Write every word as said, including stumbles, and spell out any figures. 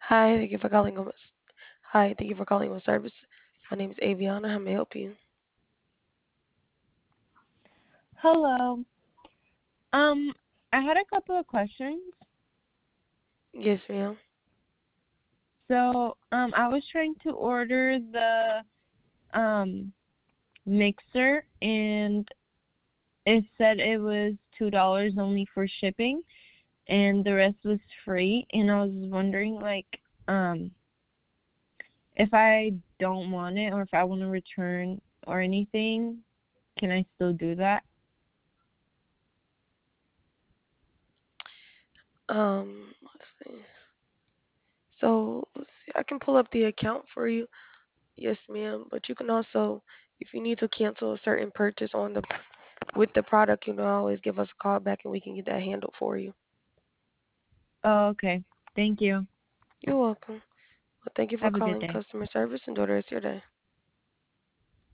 Hi, thank you for calling home. Hi, thank you for calling home service. My name is Aviana. How may I help you? Hello. Um, I had a couple of questions. Yes, ma'am. So, um, I was trying to order the um mixer, and it said it was two dollars only for shipping, and the rest was free. And I was wondering, like, um, if I don't want it or if I want to return or anything, can I still do that? Um, let's see. So let's see. I can pull up the account for you. Yes, ma'am. But you can also, if you need to cancel a certain purchase on the with the product, you can always give us a call back and we can get that handled for you. Oh, okay. Thank you. You're welcome. Well, thank you for Have a good calling day. customer service and enjoy the rest of your day.